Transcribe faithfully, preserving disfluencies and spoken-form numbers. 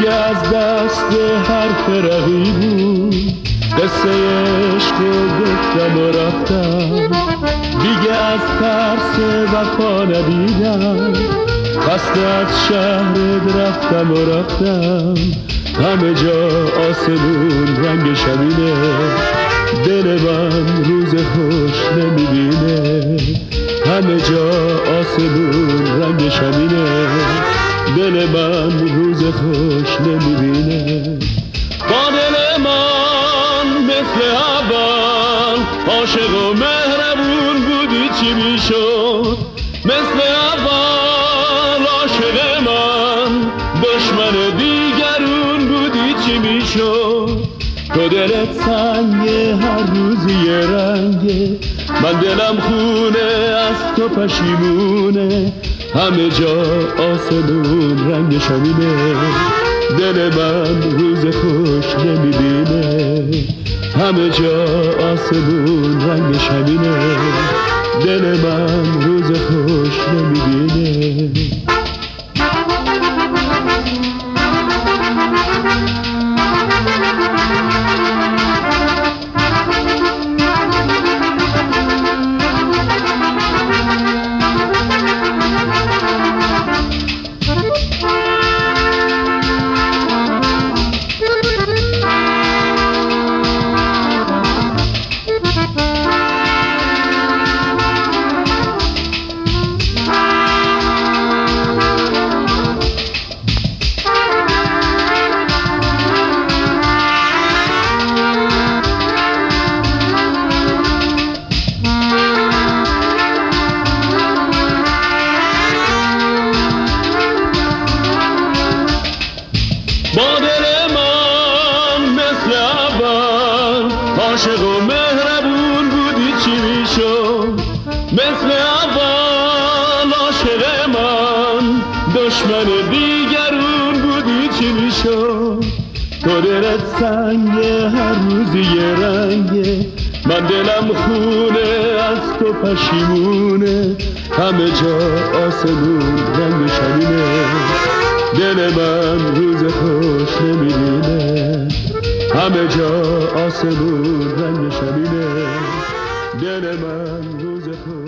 دیگه از دست حرف رقیبون قصه عشق گفتم و رفتم، دیگه از ترس وفا ندیدم، خسته از شهرت رفتم و رفتم. همه جا آسمون رنگ شبینه، دل من روز خوش نمیبینه. همه جا آسمون رنگ شبینه، دل من روز خوش نمیبینه. با دل من مثل اول عاشق و مهربون بودی چی میشد؟ مثل اول عاشق من دشمن دیگرون بودی چی میشد؟ تو دلت سنگه هر روزی یه رنگه، من دلم خونه از تو پشیمونه. همه جا آسمون رنگ شبینه، دل من روز خوش نمیبینه. همه جا آسمون رنگ شبینه، دل من روز خوش نمیبینه. با دل من مثل اول عاشق و مهربون بودی چی میشد؟ مثل اول عاشق من دشمن دیگرون بودی چی میشد؟ تو دلت سنگه هر روزی یه رنگه، من دلم خونه از تو پشیمونه. همه جا آسمون رنگ شبینه، دل من روز خوش نمیبینه. همه جا آسمون رنگ شبینه، دل من روز خوش